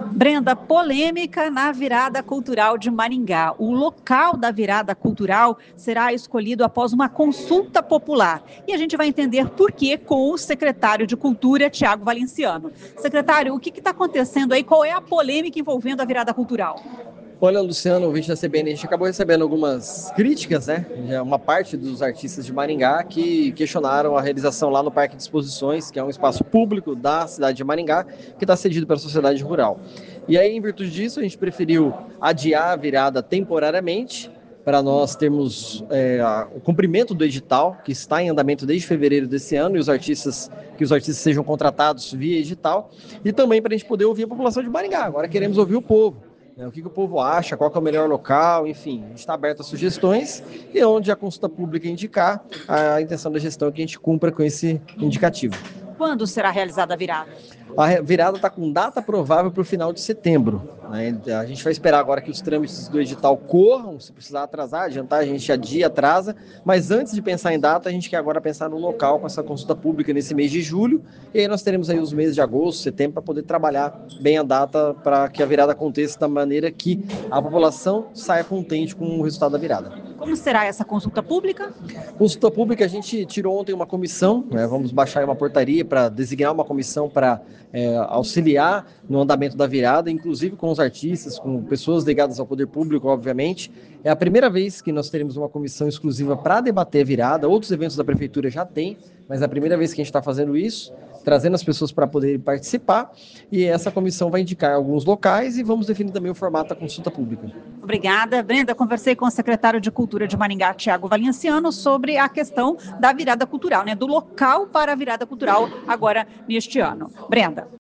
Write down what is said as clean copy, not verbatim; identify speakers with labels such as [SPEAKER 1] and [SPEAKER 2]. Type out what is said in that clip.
[SPEAKER 1] Brenda, polêmica na virada cultural de Maringá. O local da virada cultural será escolhido após uma consulta popular. E a gente vai entender por quê com o secretário de Cultura, Tiago Valenciano. Secretário, o que está acontecendo aí? Qual é a polêmica envolvendo a virada cultural?
[SPEAKER 2] Olha, Luciano, ouvinte da CBN, a gente acabou recebendo algumas críticas, né? Uma parte dos artistas de Maringá que questionaram a realização lá no Parque de Exposições, que é um espaço público da cidade de Maringá, que está cedido pela sociedade rural. E aí, em virtude disso, a gente preferiu adiar a virada temporariamente, para nós termos o cumprimento do edital, que está em andamento desde fevereiro desse ano, e os artistas sejam contratados via edital, e também para a gente poder ouvir a população de Maringá. Agora queremos ouvir o povo. O que o povo acha, qual que é o melhor local, enfim, a gente está aberto a sugestões e onde a consulta pública indicar, a intenção da gestão é que a gente cumpra com esse indicativo.
[SPEAKER 1] Quando será realizada a virada?
[SPEAKER 2] A virada está com data provável para o final de setembro. Né? A gente vai esperar agora que os trâmites do edital corram, se precisar atrasar, adiantar, a gente adia, atrasa, mas antes de pensar em data, a gente quer agora pensar no local com essa consulta pública nesse mês de julho, e aí nós teremos aí os meses de agosto, setembro, para poder trabalhar bem a data para que a virada aconteça da maneira que a população saia contente com o resultado da virada.
[SPEAKER 1] Como será essa consulta pública?
[SPEAKER 2] Consulta pública, a gente tirou ontem uma comissão, né? Vamos baixar uma portaria para designar uma comissão para auxiliar no andamento da virada, inclusive com os artistas, com pessoas ligadas ao poder público, obviamente. É a primeira vez que nós teremos uma comissão exclusiva para debater a virada. Outros eventos da prefeitura já tem, mas é a primeira vez que a gente está fazendo isso, trazendo as pessoas para poderem participar, e essa comissão vai indicar alguns locais e vamos definir também o formato da consulta pública.
[SPEAKER 1] Obrigada, Brenda. Conversei com o secretário de Cultura de Maringá, Tiago Valenciano, sobre a questão da virada cultural, né? Do local para a virada cultural agora neste ano. Brenda.